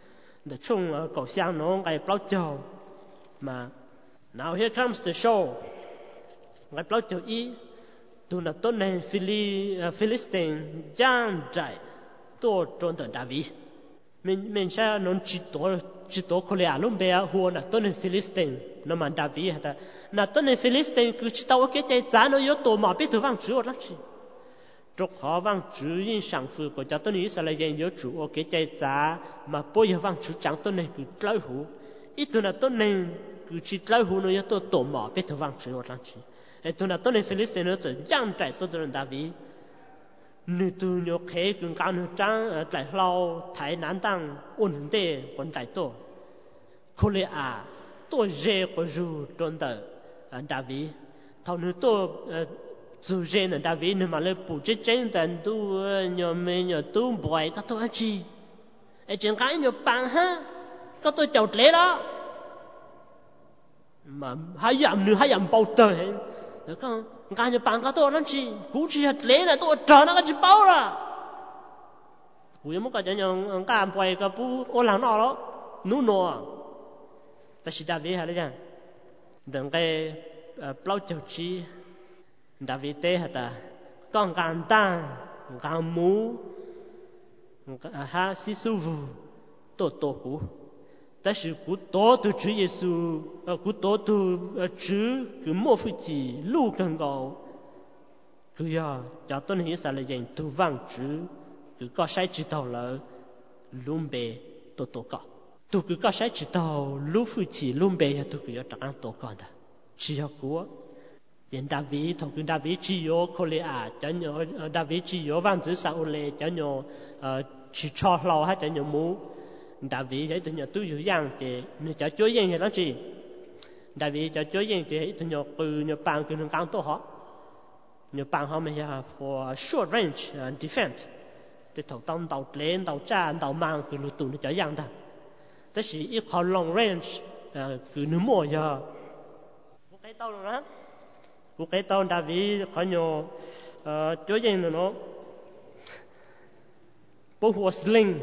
the chung cầu sang nó ngày bao châu mà now here comes the show ngày bao châu ý tu là tôn này Philistine giang trái tổ trốn tới David mình sẽ nói chỉ tổ có lẽ lúc bây giờ là tôn này Philistine nó mà David hả là tôn này Philistine cứ chỉ tao cái trái giá nó yếu tổ mà biết thứ vang chữ ở chứ trục họ vang chữ in sang phu của cho tôn này Israel dân yếu chủ ở cái trái giá mà bây giờ vang chữ chẳng tôn này cứ lấy hú ít tu là tôn này cứ chỉ lấy hú nó yếu tổ mà biết thứ vang chữ ở chứ tu là tôn này Philistine nó chỉ giang trái tổ tôn David nữ tu nhớ khế cũng cao nữ trang tại lâu thái南当ổn định còn tại tổ có lẽ tổ dễ có dù trốn tới David thầu nữ tổ dù dễ là David nhưng mà lại bù chết chân tận tu nhớ mình nhớ tu bồi các tổ chi ở trên cái nhớ bằng ha các tổ chầu lễ đó mà hai dặm bao trời được không cái như bạn cái tôi nó chỉ cú chỉ hạt lẽ là tôi chờ nó cái chỉ bao ra cú em cái những cái bồi cái bu ô lăng nọ đó nụ nọ ta chỉ David hay là gì đừng cái bao châu chi David thế hả ta con gan tan gan mú ha si su vu tổ cú但是古多都主耶稣，古多都主个莫非只路更高，佢呀，叫到你啥来人都忘主，佢个谁知道了，龙背多高，都佢个谁知道路非只龙背呀，都佢要长多高的，只要过。人大卫同佢大卫只有可利亚，真有大卫只有王子撒乌勒，真有去抄老还真有木。David ấy tụi nhỏ tu dữ dàng thì người cho chúa yên thì nó gì David cho chúa yên thì tụi nhỏ từ nhỏ bằng cái đường căng tổ họ nhỏ bằng họ mới for short range defense thì thầu tông tàu lên tàu cha tàu mang cái lụt tụi nó cho dàng ta thế thì ít họ long range cứ nửa mùa giờ một cái tàu rồi đó một cái tàu David họ nhỏ chúa yên rồi nó bố hồ sling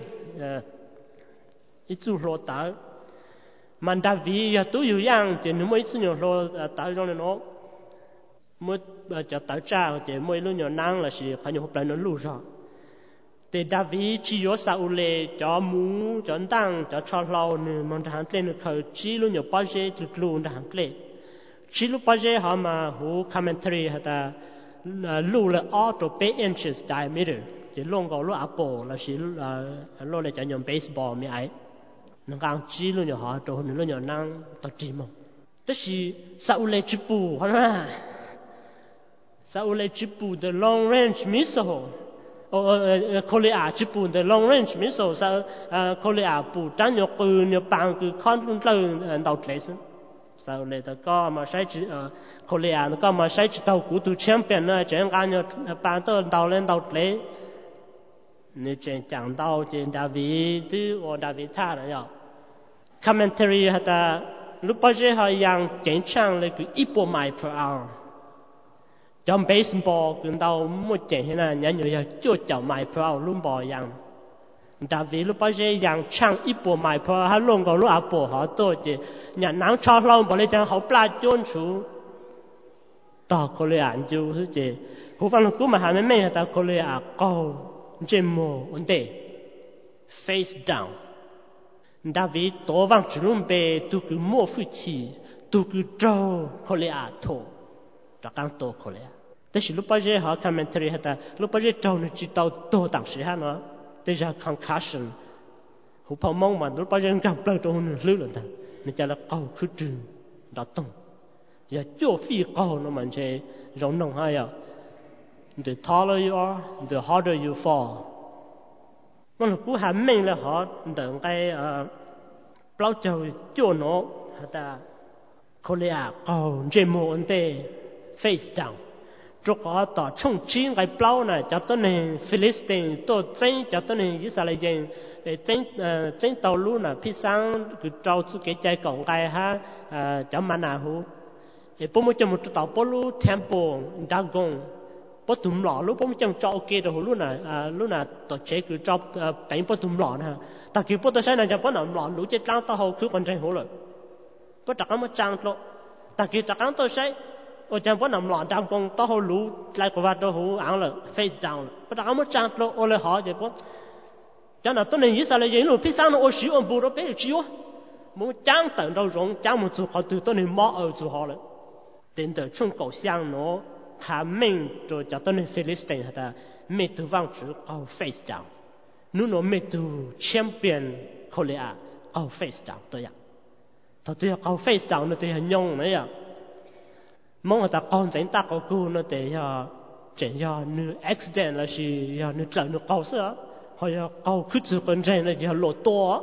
ít chú lô táo, mà David ya tu yêu yang thì nếu mấy chú nhỏ lô táo trong nó mới cho táo cha thì mấy lúc nhỏ năng là gì phải nhỏ hộp lại nó lù ra, thì David chỉ có Saul cho mũ cho đăng cho cho lâu nữa mà thằng lên nó khởi chỉ lúc nhỏ bao giờ thì lù thằng lên, chỉ lúc bao giờ họ mà hồ commentary hay ta lù là auto 8 inches diameter, thì long cầu lúc apple là chỉ lô lại cho nhóm baseball mấy ấy nó càng chỉ luôn nhỏ họ trộn luôn nhỏ năng tập chỉ mà, tức là Saul lấy chữ bù, hả? Saul lấy chữ bù the long range missile, Korea chữ bù the long range missile, Korea bù trang nhỏ cừ nhỏ bằng cừ con luôn lên đầu lấy xuống, Saul lấy có mà sai chữ Korea nó có mà sai chữ đầu cú từ champion nữa, chẳng hạn nhỏ bằng đầu lên đầu lấy, nếu chẳng đầu trên David từ David tha rồi nhở. Commentary hay ta lúc bao giờ họ yang chiến trang là cứ 100 miles per hour. Trong baseball cứ đâu một trận thế này nhớ nhớ chưa chào miles per hour luôn bỏ yang. David lúc bao giờ yang trang 100 miles per hour, hắn luôn có lúc áp bộ họ tôi chứ nhà nắng cho lâu bỏ lên chẳng họ pla chôn chú. Tao có lẽ anh chú chứ hú văn lúc mà hắn mấy hay ta có lẽ câu trên mồ ổn định face down. David tổ vang chỉ luôn về tu cứ mua phu chi tu cứ trâu có lẽ thổ đã càng tổ có lẽ thế thì lúc bây giờ họ commentary hết ta lúc bây giờ trâu nó chỉ tàu tổ tặng sĩ ha nó thế ra concussion hú泡mong mà lúc bây giờ gặp lại trâu nó lư lên ta nó chỉ là cầu cứ trừ đã tung giờ chưa phi cầu nó mình sẽ rộng nồng hay à the taller you are the harder you fall. Mà cú hàm mình là họ đợi cái bao châu chỗ nó ta có lẽ cầu trên mồ ổn định face down cho họ tỏ chung chín cái bao này cho tôi này Philistine tôi tranh cho tôi này Israel dân để tranh tàu luôn là phía sang cứ trâu chú cái trái cổng cái ha cho mà nào hú để bố một cho một tàu bố lu temple Dagon bố tụm lọ lúc bố chẳng cho ok rồi lúc nào tổ chế cứ cho bánh bố tụm lọ nè ta kêu bố tôi sai này cho bố nằm lọ lũ chết trắng tao hầu cứ còn tranh hổ rồi bố chắc ăn mất trắng lọ ta kêu chắc ăn tôi sai ở trong bố nằm lọ trong con tao hầu lũ lại của vợ tao hầu ăn rồi face down bố chắc ăn mất trắng lọ ở lại hỏi vậy bố cho nên tôi nên ý sao lại vậy lúc phía sau nó ở xíu ông bố đó bé chiếu muốn trắng tận đâu rộng trắng một chút họ từ tôi nên mò ở chỗ họ rồi đến từ chung cầu sang nó hà minh rồi cho tôi nên Philistine hả mẹ tu vang chữ ao face down nó mẹ tu champion Korea ao face down tôi ạ thằng tôi ao face down nó tôi hình nhung đấy ạ mong người ta con chẳng ta có cô nó để chuyện do nữ accident là gì do nữ trở nữ cầu sữa hoặc là cầu cứ chịu con trai là do lộ to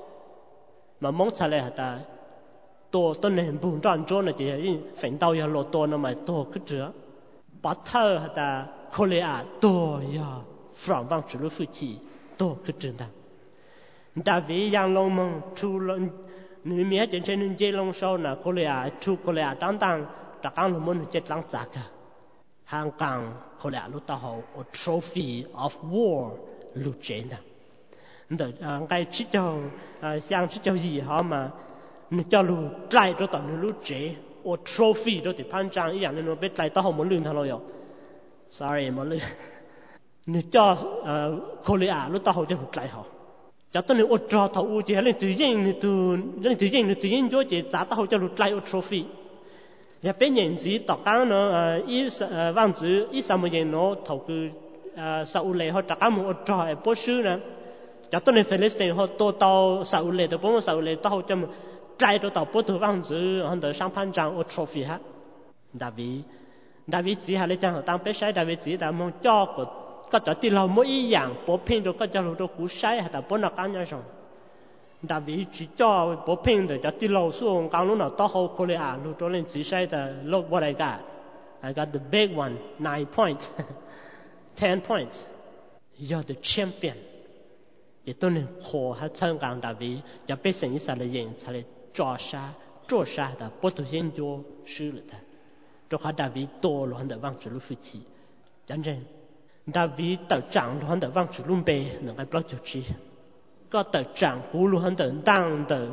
mà mong trả lại hả taตัวต้นเห็นบุญจอนโจนเนี่ยยิ่งฝันเตาอย่าโลตัวน่ะไม่ตัวขึ้นเจือปัตเตอร์แต่โคเรียตัวอย่าฝรั่งบางจุดรู้ฟื้นชีตัวขึ้นเจือดังดาวิยังลงมังทูลนี่มีให้เจนเช่นนึงเจลงโซน่ะโคเรียทูโคเรียต่างๆจากการลงมันเจ็ดหลังจากห่างกลางโคเรียรู้ต่อเขา a trophy of war รู้เจนดังเดี๋ยวไงชิดเจ้า像ชิดเจ้ายี่ห้อมา你叫路来到等你路接，我 trophy 都得攀章一样的，你别来到后门论他了哟。Sorry 没论，你叫可里啊，路到后就不来好。叫等你我抓头乌节，你对应你对应咗节，砸到后就路来我 trophy。也别人子读讲呢，望子130年咯，头佢15年后读讲冇我抓波书呢，叫等你 Philistine 后多到15年，就帮我15年到后就。在到到波图王子，很多上攀章我 trophy 哈，大卫只係你正當比賽大衛只但冇教個就啲路冇一樣，波拼咗個就路到古賽係但波那間樣上，大衛只教波拼的就啲路數講路那到後佢哋啊路到你只賽的路我嚟㗎，I got the big one 9 points 10 points you're the champion 亦都能學下香港大衛又俾成以色列人才嚟。做啥的不都研究书了的，这哈大卫多了很多往指路夫妻，真正大卫到长了很多往指路背能够不就知，个到长古路很多当的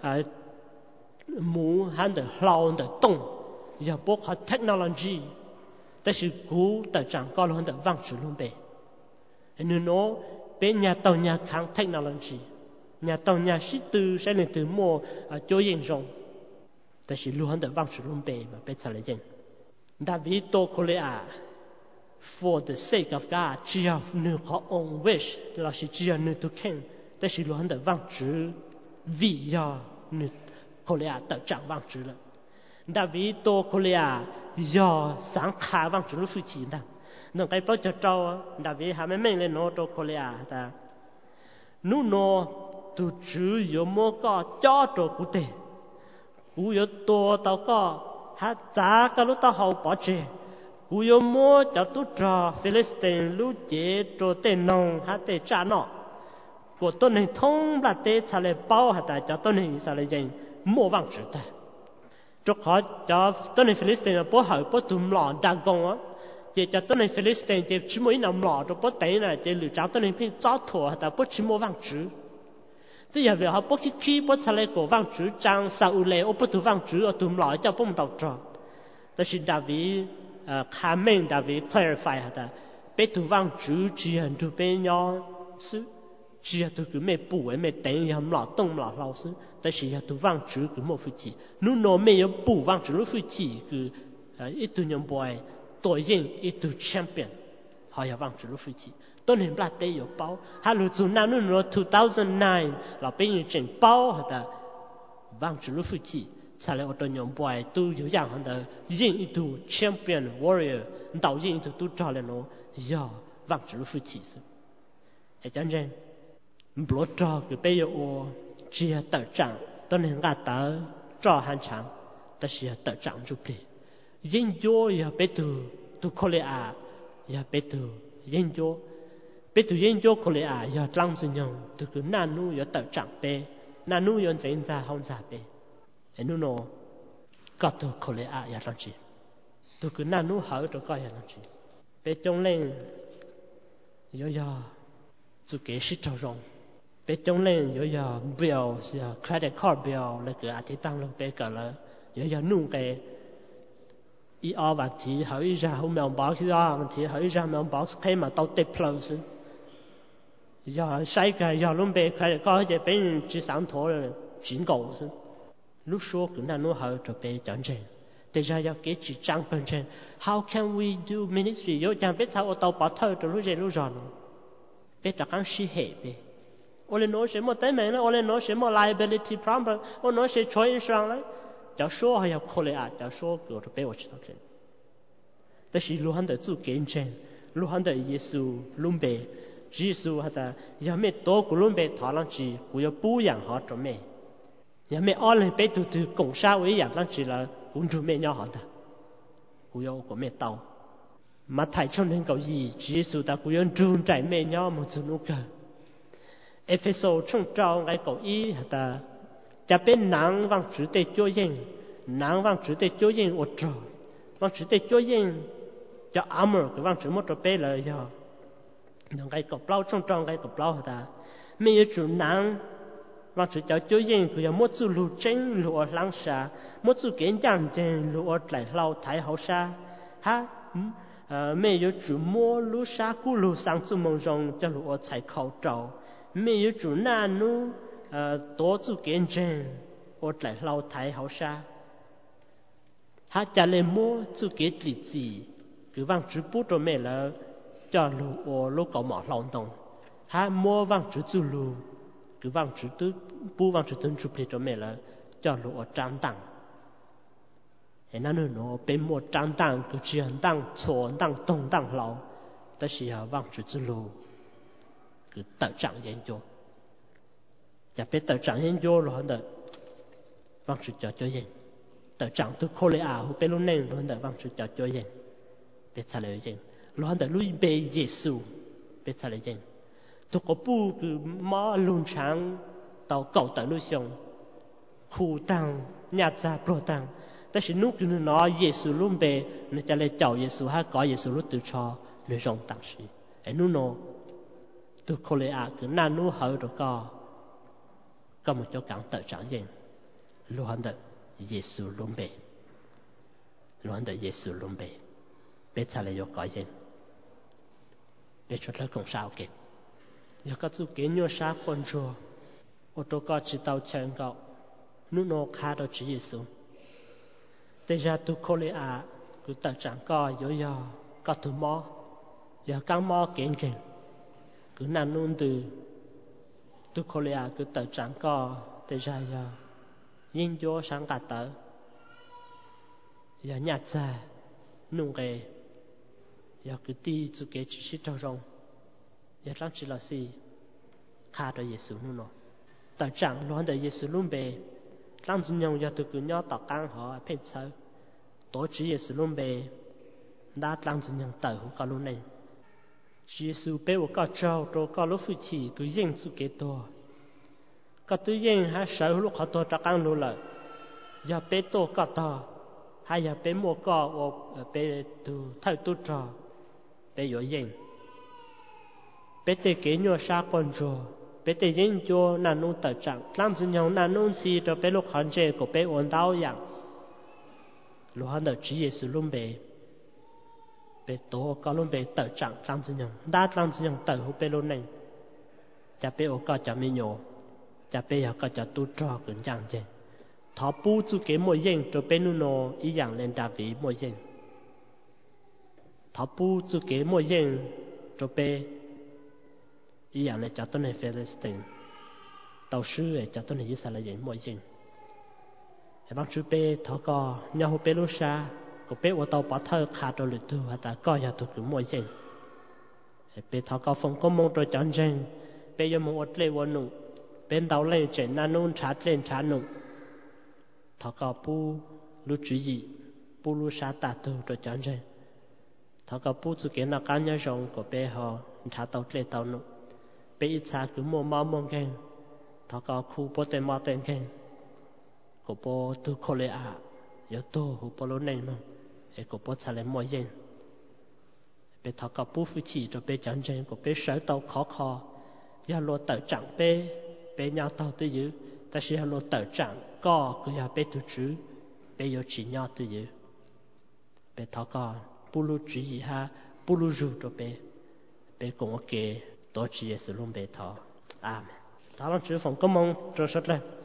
母很多老的动，也包括 technology， 但是古到长高了很多往指路背，你喏，别人到人看 technology。nhà tàu nhà sĩ tư sẽ lên từ mua cho yên rong,แต่是路很多往事路背嘛，别查来见。David to Korea for the sake of God， 只要你好 own wish， 老是只要你都看，但是路很多往事为要你 Korea 得掌往事了。David to Korea 要上卡往事路夫妻的，能该不就招啊 ？David 还没命令我到 Korea 的，努诺。tu chữ yếu mua có cho trò cụ thể cụ yếu to tao có hát giá cái lúc tao hậu bỏ chê cụ yếu mua cho tu trò Philistine lúc chế trò tên nông hát tên trả nọ của tôi này thông là tên trả lời bao hạt tại cho tôi này trả lời dành mua vàng chữ ta cho khó cho tôi này Philistine bố hỏi bố tùm lọ đa gông á chỉ cho tôi này Philistine chỉ chỉ mỗi nằm lọ cho bố tế này chỉ lựa chọn tôi này phiên cho thua hạt tại bố chỉ mua vàng chữ tôi giờ về họ bố khi bố trả lời của vang chữ trang sau lệ ô bố tu vang chữ ở tụm lõi cho bố một đầu trò đó là David comment David clarify hả ta bé tu vang chữ chỉ hành tu bé nhỏ sư chỉ tu cứ mẹ bù ấy mẹ đánh yếm lọ tông lọ lao sư đó là tu vang chữ cứ một phu chỉ nếu nó mẹ yếu bù vang chữ phu chỉ cứ ít tu nhóm boy tội nhân ít tu champion họ yếu vang chữ phu chỉ tôi nên bắt tay yếu bao, hà lù dù năm nó 2009 là bên như chuyện bao hả ta, vang chữ lúc phụ chỉ, trả lời tôi nhóm boy tôi yếu dạng hả ta, yên ít tu champion warrior, đạo yên ít tu trả lời nó, giờ vang chữ lúc phụ chỉ sự, để cho nên, bố trò cái bây giờ chỉ là tự trạng, tôi nên gạt tớ trò hành trạng, ta chỉ là tự trạng chụp đi, yên vô giờ bây tu Korea, giờ bây tu yên vô bé tụi yên cho cô lẽ giờ trăng sinh nhung tụi cứ nan nu giờ tự trạng bé nan nu giờ diễn ra không ra bé em nu nó có tụi cô lẽ giờ làm gì tụi cứ nan nu hỏi tụi coi giờ làm gì bé trông lên yo yo chú kế sĩ trâu rong bé trông lên yo yo bill credit card bill là cái thì tăng lên bé cả là yo yo nung cái ý ở và thì hỏi ra hôm nào bảo khi đó thì hỏi ra mà bảo khi mà tao tiếp plus giờ sai cái giờ luôn bé credit card thì bé chỉ sáng thổ rồi chính cầu lúc số cũng là nó hỏi cho bé chọn chuyện để ra giờ cái chỉ trang phần trên how can we do ministry yo chẳng biết sao ở tàu bảo thơ rồi lúc rồi bé chắc ăn xí hệ bé ô lên nói sẽ một cái mình ô lên nói sẽ một liability problem ô nói sẽ cho insurance đấy cho số hay là khole à cho số của bé ở trên đó但是路上的做见证路上的耶稣lumbe耶稣他的要没多个lumbe他让其不要不养好做咩要没二人被都共杀为养让其了公主咩要好的不要个咩刀mà thầy cho nên cầu gì耶稣ta cũng用trung trải咩nhau một chút nữa Ephesos trong trao cái cầu ý taจะเป็นหนังวังสือเตโจยิงหนังวังสือเตโจยิงอดรอวังสือเตโจยิงจะarmor cáiวังสือหมดตัวเป้เลยย่ออย่างcáiกบเล่าช่องจองcáiกบเล่าtaไม่有主หนังวังสือจะโจยิงคือยังหมดสู่ลู่เจงลู่หลังซาหมดสู่เกณฑ์จังเจงลู่ไหลเราไทยเขาซาฮะไม่有主摸ลู่ซากูลู่สังสุมงจงจะลู่ไทยเขาเจ้าไม่有主那努多做见证，我来老太好啥？他家里么做给自己，佢往直播做咩了？叫路我路搞毛劳动，他么往直做路，佢往直都不往直蹲出嚟做咩了？叫路我长当。那侬被么长当，佢只能当错当东当老，但是要往直做路，佢得长研究。จะเป็นต่อจังยังโยร้อนเดวังสุดจอดโยเย็นต่อจังทุกคนเลยหูเป็นรุ่นเน่งร้อนเดวังสุดจอดโยเย็นเป็นทะเลเย็นร้อนเดลุยเบยเยซูเป็นทะเลเย็นทุกคนปูคือม้าลุนช้างเต่าเก่าแต่ลุยชงคู่ตังญาติโปรตังแต่ฉันนุคือน้อเยซูลุ่มเบนจะเลยเจ้าเยซูให้ก่อเยซูรุ่ตื่นชอเลยจงตังสีไอ้นู่นโนทุกคนเลยคือนั่นนู่เหรอก็một chỗ cảm tự trạng diện luôn được Giêsu luôn bề luôn được Giêsu luôn bề biết sao lại có cái gì biết cho nó cũng sao kịp giờ các chú kiến nhớ sao con chùa ô tô có chỉ tàu chân cậu nút nô khá đó chỉ Giêsu thế ra tu cô lê cứ tự trạng có giờ có tu mò giờ căng mò kiến kìm cứ năn nôn từ tu Korea cứ tự trạng có để ra giờ yên vô sáng cả tớ giờ nhạt ra nung cái giờ cứ đi chú kế chỉ trâu rong giờ lăng chỉ là gì khá đó Giêsu luôn nó tự trạng luôn đó Giêsu luôn bề lăng chỉ nhung giờ tôi cứ nhớ tao căng họ phê chơi tổ chỉ Giêsu luôn bề đã lăng chỉ nhung tự hữu cả luôn này Giêsu bé của các cháu rồi các lúc phụ chỉ cứ yên chú kế to các tự nhiên hay sợ lúc họ to chắc ăn luôn rồi giờ bé to các to hay giờ bé mua có bé từ thay tu trò bé yếu yên bé tự kế nhua xa con rồi bé tự nhiên cho năn nung tự trạng làm gì nhau năn nung gì cho bé lúc hắn chơi của bé ổn đau dạng lúc hắn được chỉ Giêsu luôn bé bé tổ có luôn bé tự trạng làm gì nhau đã làm gì nhau tự hút bé luôn này cha bé ở có cha mi nhổ cha bé ở có cha tu trò cũng chẳng chứ thọ bu chú cái mỗi yên cho bé nu nó ý dạng lên đà vị mỗi yên thọ bu chú cái mỗi yên cho bé ý dạng lên cha tôi này Palestine tàu sư ấy cha tôi này Israel mỗi yên bác chú bé thọ có nhau bé lúc xa của bé ở tàu bắt thơ khá đồ lịch thu và ta coi nhà tụi cũng mỗi yên bé thọ có phong có mong rồi chọn chân bé yêu mong ở đây vô nụ bên đầu lên trên năn nôn trả lên trả nụ thọ có bu lúc chú gì bu lúc xa ta tu rồi chọn chân thọ có bu chú kiến là cá nhân rộng của bé họ trả tàu lên tàu nụ bé ít xa cứ mua máu mong khen thọ có khu bố tên máu tên khen của bố tu khô lê yếu tô hữu bố lô này mà của bố xa lên mỗi dân bé thọ có bút phu chỉ cho bé chọn chân của bé sở tàu khó khó ya lo tờ trạng bé nhau tàu tư dữ ta sẽ lo tờ trạng có cứ ya bé tu chữ bé yêu chỉ nhau tư dữ bé thọ có bút lu chỉ gì ha bút lu rù cho bé cũng ok tổ chỉ sự luôn bé thọ amen thọ lòng chữ phòng có mong cho rất là